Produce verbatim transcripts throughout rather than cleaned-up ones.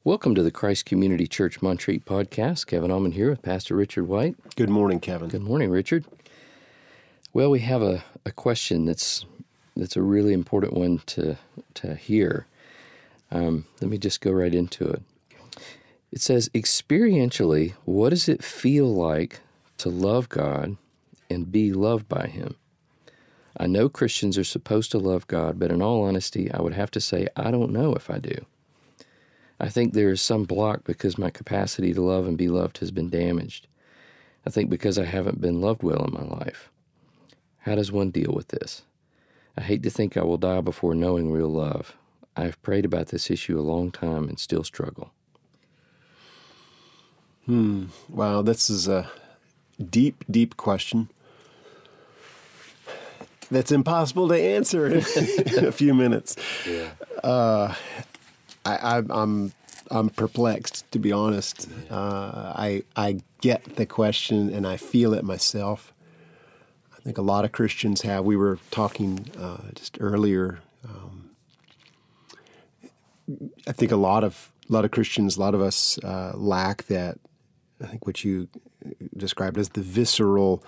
Welcome to the Christ Community Church Montreat podcast. Kevin Allman here with Pastor Richard White. Good morning, Kevin. Good morning, Richard. Well, we have a, a question that's that's a really important one to to hear. Um, let me just go right into it. It says, experientially, what does it feel like to love God and be loved by Him? I know Christians are supposed to love God, but in all honesty, I would have to say I don't know if I do. I think there is some block because my capacity to love and be loved has been damaged. I think because I haven't been loved well in my life. How does one deal with this? I hate to think I will die before knowing real love. I have prayed about this issue a long time and still struggle. Hmm. Wow, this is a deep, deep question that's impossible to answer in, in a few minutes. Yeah. Uh, I, I, I'm I'm perplexed, to be honest. Uh, I I get the question and I feel it myself. I think a lot of Christians have. We were talking uh, just earlier. Um, I think a lot of a lot of Christians, a lot of us uh, lack that. I think what you described as the visceral,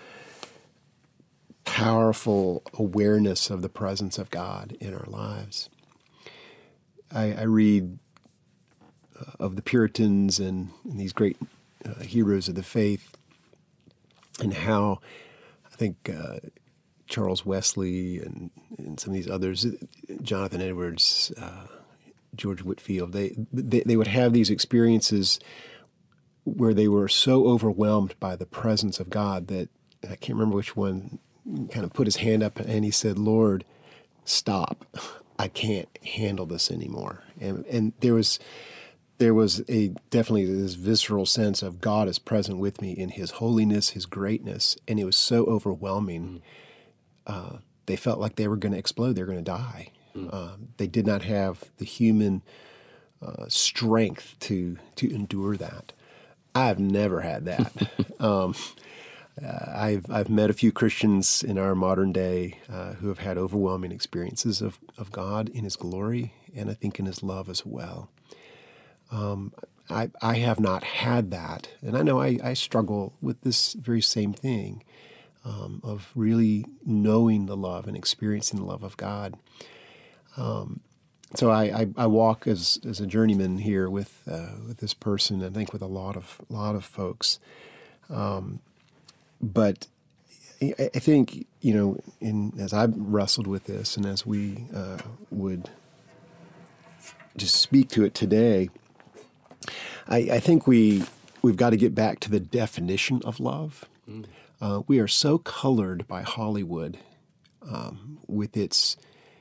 powerful awareness of the presence of God in our lives. I, I read uh, of the Puritans and, and these great uh, heroes of the faith, and how I think uh, Charles Wesley and, and some of these others, Jonathan Edwards, uh, George Whitefield, they, they they would have these experiences where they were so overwhelmed by the presence of God that, I can't remember which one, kind of put his hand up and he said, "Lord, stop. I can't handle this anymore." And and there was there was a definitely this visceral sense of God is present with me in His holiness, His greatness, and it was so overwhelming. Mm. Uh, they felt like they were going to explode. They were going to die. Mm. Uh, they did not have the human uh, strength to to endure that. I've never had that. um, uh, I've I've met a few Christians in our modern day uh, who have had overwhelming experiences of, of God in His glory, and I think in His love as well. Um, I I have not had that, and I know I, I struggle with this very same thing um, of really knowing the love and experiencing the love of God. Um, So I, I, I walk as as a journeyman here with uh, with this person, I think with a lot of lot of folks, um, but I, I think you know, in as I've wrestled with this, and as we uh, would just speak to it today, I, I think we we've got to get back to the definition of love. Mm. Uh, we are so colored by Hollywood um, with its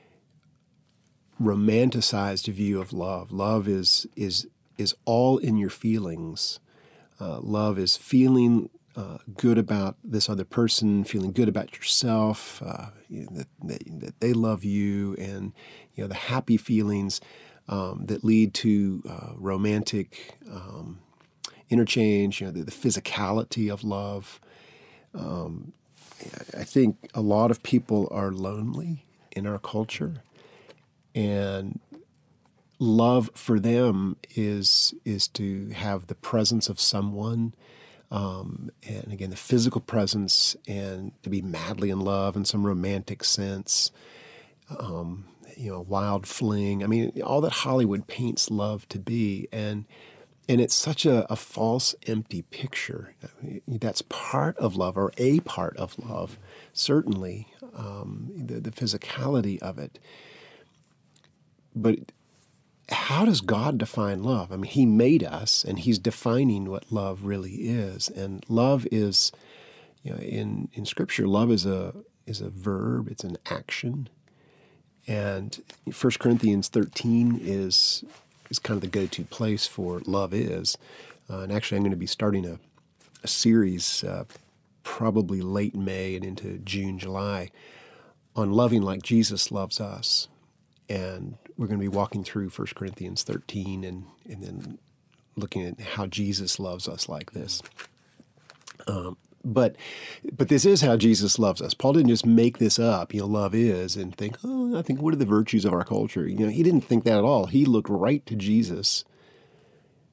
romanticized view of love. Love is is is all in your feelings. Uh, love is feeling uh, good about this other person, feeling good about yourself, uh, you know, that, that that they love you, and you know the happy feelings um, that lead to uh, romantic um, interchange. You know the, the physicality of love. Um, I think a lot of people are lonely in our culture. And love for them is is to have the presence of someone, um, and again, the physical presence, and to be madly in love in some romantic sense, um, you know, wild fling. I mean, all that Hollywood paints love to be, and and it's such a, a false, empty picture. That's part of love, or a part of love, certainly, um, the, the physicality of it. But how does God define love? I mean, He made us, and He's defining what love really is. And love is, you know, in, in Scripture, love is a is a verb. It's an action. And First Corinthians thirteen is is kind of the go-to place for love is. Uh, and actually, I'm going to be starting a, a series uh, probably late May and into June, July on loving like Jesus loves us. And we're going to be walking through First Corinthians thirteen and, and then looking at how Jesus loves us like this. Um, but but this is how Jesus loves us. Paul didn't just make this up, you know, love is, and think, oh, I think, what are the virtues of our culture? You know, he didn't think that at all. He looked right to Jesus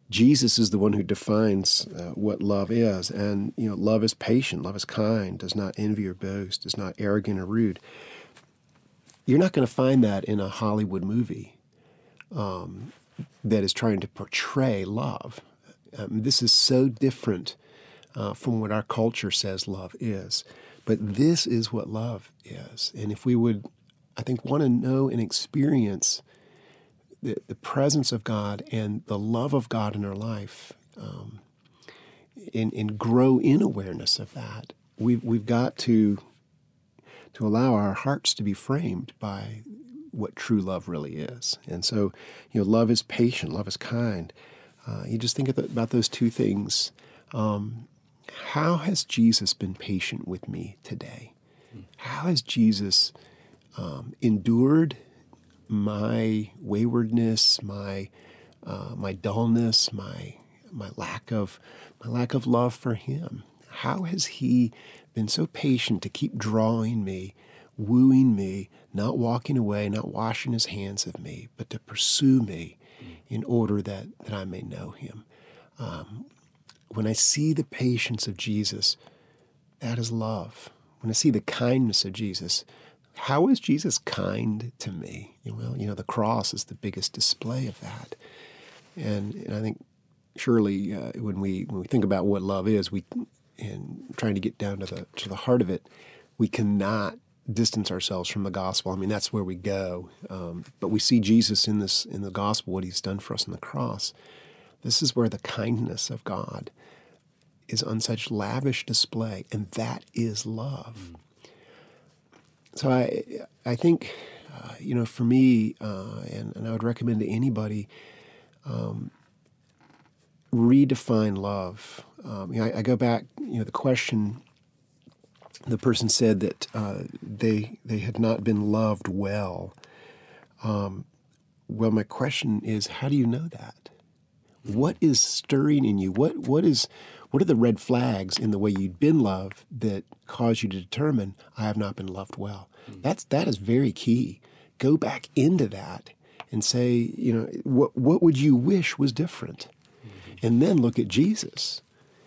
Jesus is the one who defines uh, what love is. And, you know, love is patient, love is kind, does not envy or boast, is not arrogant or rude. You're not going to find that in a Hollywood movie um, that is trying to portray love. Um, this is so different uh, from what our culture says love is. But this is what love is. And if we would, I think, want to know and experience the, the presence of God and the love of God in our life, um, and, and grow in awareness of that, we've, we've got to to allow our hearts to be framed by what true love really is. And so, you know, love is patient, love is kind. Uh, you just think about those two things. Um, how has Jesus been patient with me today? How has Jesus um, endured my waywardness, my uh, my dullness, my my lack of my lack of love for Him? How has He been so patient to keep drawing me, wooing me, not walking away, not washing His hands of me, but to pursue me in order that, that I may know Him? Um, when I see the patience of Jesus, that is love. When I see the kindness of Jesus, how is Jesus kind to me? Well, you know, the cross is the biggest display of that. And, and I think surely uh, when we when we think about what love is, we and trying to get down to the to the heart of it, we cannot distance ourselves from the gospel. I mean, that's where we go. Um, but we see Jesus in this in the gospel, what He's done for us on the cross. This is where the kindness of God is on such lavish display, and that is love. Mm. So I I think, uh, you know, for me, uh, and, and I would recommend to anybody, um, redefine love. Um, you know, I, I go back, you know, the question, the person said that uh, they they had not been loved well. Um, well, my question is, how do you know that? What is stirring in you? What what is what are the red flags in the way you've been loved that cause you to determine I have not been loved well? Mm-hmm. That's that is very key. Go back into that and say, you know, what what would you wish was different? Mm-hmm. And then look at Jesus.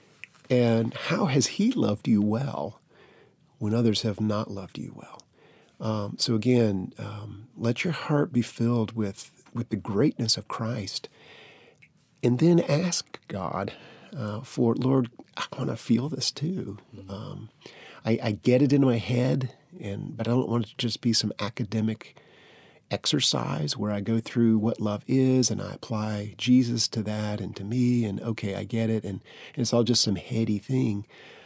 And how has He loved you well when others have not loved you well? Um, so again, um, let your heart be filled with, with the greatness of Christ. And then ask God uh, for, Lord, I want to feel this too. Mm-hmm. Um, I, I get it in my head, and but I don't want it to just be some academic exercise where I go through what love is and I apply Jesus to that and to me, and okay, I get it, and, and it's all just some heady thing.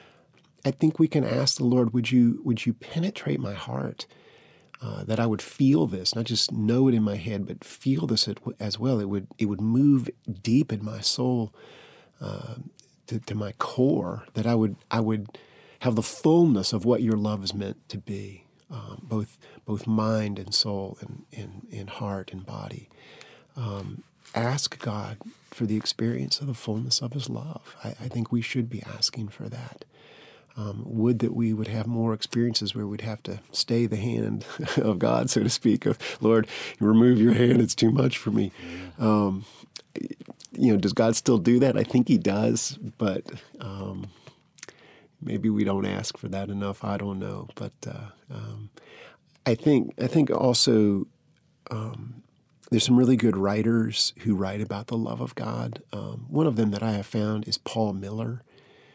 I think we can ask the Lord, would you would you penetrate my heart, uh, that I would feel this, not just know it in my head, but feel this as well. It would it would move deep in my soul, uh, to, to my core, that I would I would have the fullness of what your love is meant to be, um, both both mind and soul and, and, and heart and body. Um, ask God for the experience of the fullness of His love. I, I think we should be asking for that. Um, would that we would have more experiences where we'd have to stay the hand of God, so to speak, of, Lord, remove your hand, it's too much for me. Um, you know, does God still do that? I think He does, but um, maybe we don't ask for that enough. I don't know. But uh, um, I think I think also um, there's some really good writers who write about the love of God. Um, one of them that I have found is Paul Miller.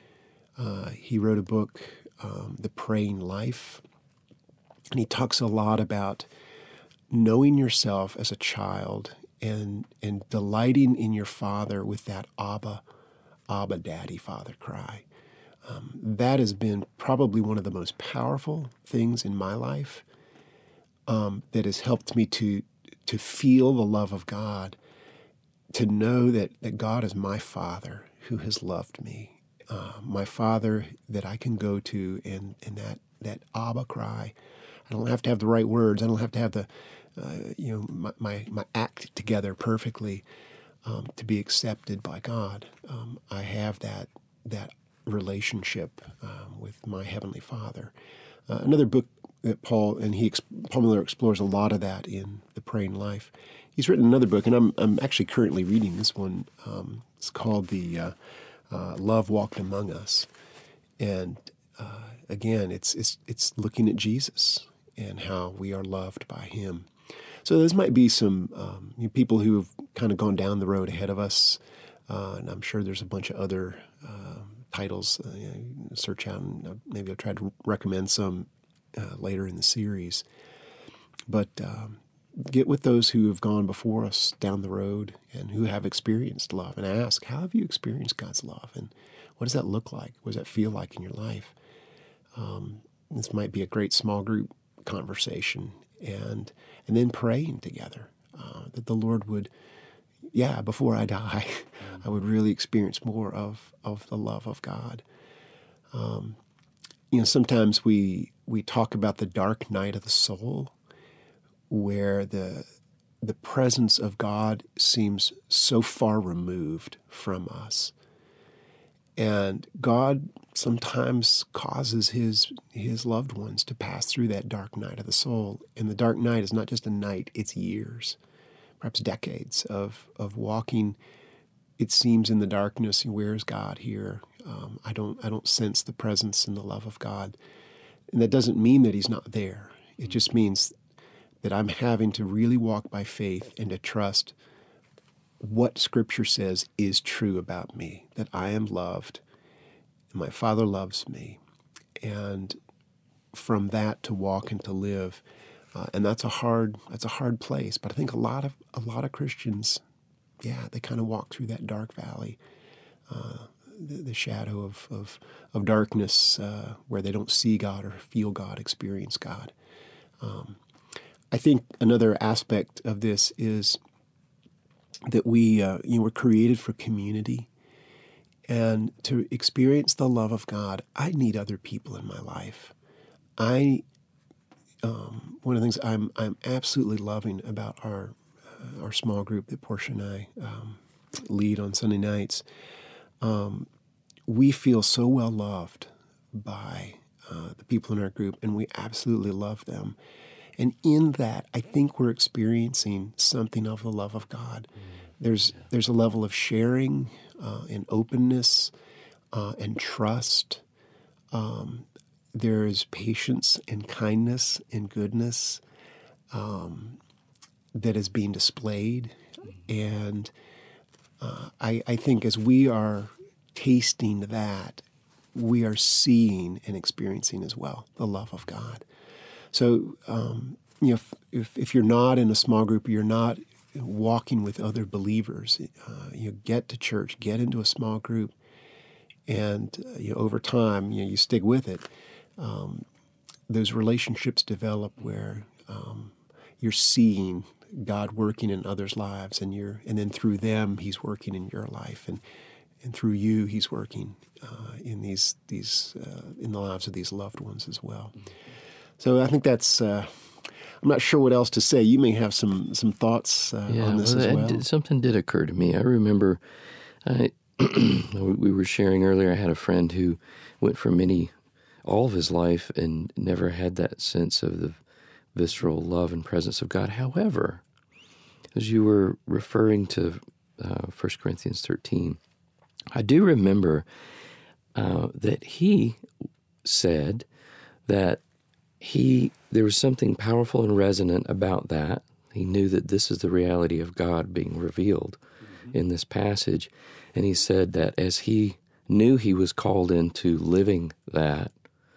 Uh, he wrote a book, um, The Praying Life, and he talks a lot about knowing yourself as a child and and delighting in your Father with that Abba, Abba, Daddy, Father cry. Um, that has been probably one of the most powerful things in my life, um, that has helped me to to feel the love of God, to know that, that God is my Father who has loved me. Uh, my Father that I can go to, and, and that, that Abba cry. I don't have to have the right words. I don't have to have the, uh, you know, my, my, my act together perfectly um, to be accepted by God. Um, I have that that relationship um, with my Heavenly Father. Uh, another book that Paul, and he ex, Paul Miller explores a lot of that in The Praying Life. He's written another book, and I'm I'm actually currently reading this one. Um, it's called the uh, uh, Love Walked Among Us, and uh, again, it's it's it's looking at Jesus and how we are loved by Him. So this might be some um, you know, people who have kind of gone down the road ahead of us, uh, and I'm sure there's a bunch of other uh, titles. Uh, you know, search out, and maybe I'll try to recommend some uh, later in the series. But um, get with those who have gone before us down the road and who have experienced love, and ask, how have you experienced God's love, and what does that look like? What does that feel like in your life? Um, this might be a great small group conversation, and and then praying together uh, that the Lord would, yeah, before I die, I would really experience more of of the love of God. Um, you know, sometimes we we talk about the dark night of the soul, where the the presence of God seems so far removed from us. And God sometimes causes his his loved ones to pass through that dark night of the soul. And the dark night is not just a night, it's years, perhaps decades of of walking. It seems in the darkness, where is God here? Um, I don't I don't sense the presence and the love of God. And that doesn't mean that He's not there. It just means that I'm having to really walk by faith and to trust what Scripture says is true about me, that I am loved, and my Father loves me, and from that to walk and to live, uh, and that's a hard that's a hard place. But I think a lot of a lot of Christians, yeah, they kind of walk through that dark valley, uh, the, the shadow of of, of darkness, uh, where they don't see God or feel God, experience God. Um, I think another aspect of this is that we, uh, you know, we're created for community, and to experience the love of God, I need other people in my life. I, um, one of the things I'm I'm absolutely loving about our uh, our small group that Portia and I um, lead on Sunday nights, um, we feel so well loved by uh, the people in our group, and we absolutely love them. And in that, I think we're experiencing something of the love of God. Mm, there's yeah. there's a level of sharing uh, and openness uh, and trust. Um, there's patience and kindness and goodness um, that is being displayed. Mm. And uh, I, I think as we are tasting that, we are seeing and experiencing as well the love of God. So, um, you know, if, if if you're not in a small group, you're not walking with other believers, uh, you know, get to church, get into a small group, and uh, you know, over time, you know, you stick with it. Um, those relationships develop where um, you're seeing God working in others' lives, and you're, and then through them, He's working in your life, and and through you, He's working uh, in these these uh, in the lives of these loved ones as well. Mm-hmm. So I think that's, uh, I'm not sure what else to say. You may have some some thoughts uh, yeah, on this well, as well. Did, something did occur to me. I remember I, we were sharing earlier, I had a friend who went for many, all of his life and never had that sense of the visceral love and presence of God. However, as you were referring to uh, First Corinthians thirteen, I do remember uh, that he said that He there was something powerful and resonant about that. He knew that this is the reality of God being revealed mm-hmm. in this passage. And he said that as he knew he was called into living that,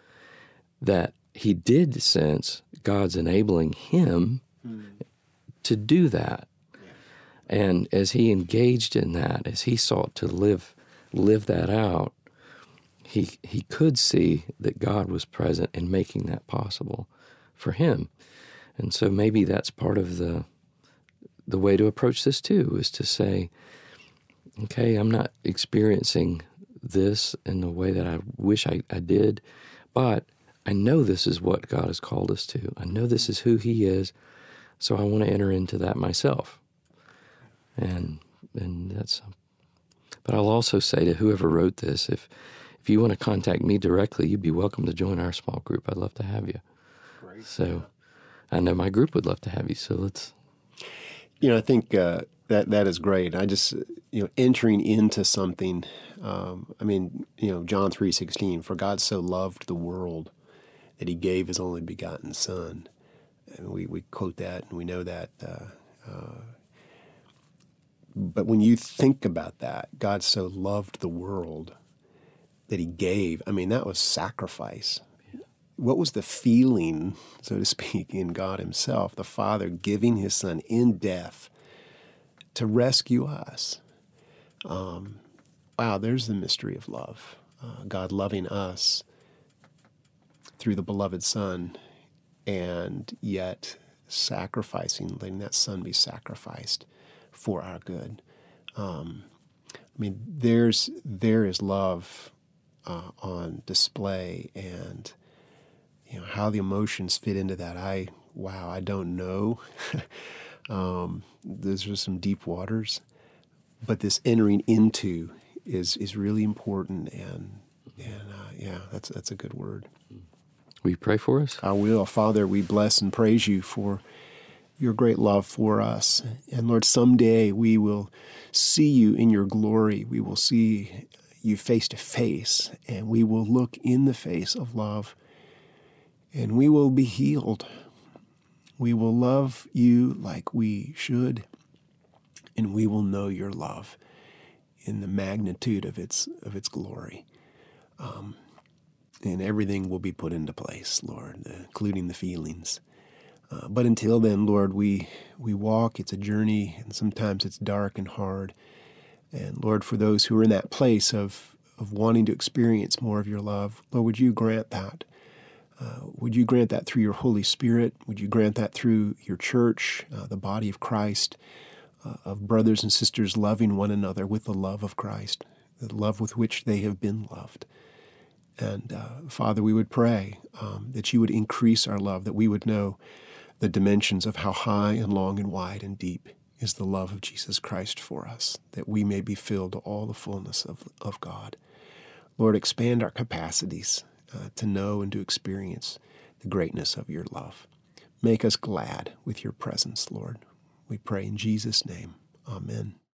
that he did sense God's enabling him mm-hmm. to do that. Yeah. And as he engaged in that, as he sought to live live that out, He he could see that God was present in making that possible for him. And so maybe that's part of the the way to approach this too, is to say, okay, I'm not experiencing this in the way that I wish I, I did, but I know this is what God has called us to. I know this is who He is, so I want to enter into that myself. And and that's, but I'll also say to whoever wrote this, if If you want to contact me directly, you'd be welcome to join our small group. I'd love to have you. Great. So I know my group would love to have you. So let's. You know, I think uh, that that is great. I just, you know, entering into something. Um, I mean, you know, John three sixteen. For God so loved the world that He gave His only begotten Son. And we, we quote that and we know that. Uh, uh, but when you think about that, God so loved the world that He gave. I mean, that was sacrifice. What was the feeling, so to speak, in God Himself, the Father giving His Son in death to rescue us? Um, wow, there's the mystery of love. Uh, God loving us through the beloved Son, and yet sacrificing, letting that Son be sacrificed for our good. Um, I mean, there's there is love uh, on display, and you know how the emotions fit into that. I wow, I don't know. um, those are some deep waters, but this entering into is is really important, and and uh, yeah, that's that's a good word. Will you pray for us? I will. Father, we bless and praise You for Your great love for us. And Lord, someday we will see You in Your glory. We will see You face to face, and we will look in the face of love, and we will be healed. We will love You like we should, and we will know Your love in the magnitude of its of its glory. Um, and everything will be put into place, Lord, including the feelings. Uh, but until then, Lord, we we walk. It's a journey, and sometimes it's dark and hard. And Lord, for those who are in that place of, of wanting to experience more of Your love, Lord, would You grant that? Uh, would You grant that through Your Holy Spirit? Would You grant that through Your church, uh, the body of Christ, uh, of brothers and sisters loving one another with the love of Christ, the love with which they have been loved? And uh, Father, we would pray um, that You would increase our love, that we would know the dimensions of how high and long and wide and deep is the love of Jesus Christ for us, that we may be filled to all the fullness of, of God. Lord, expand our capacities uh, to know and to experience the greatness of Your love. Make us glad with Your presence, Lord. We pray in Jesus' name. Amen.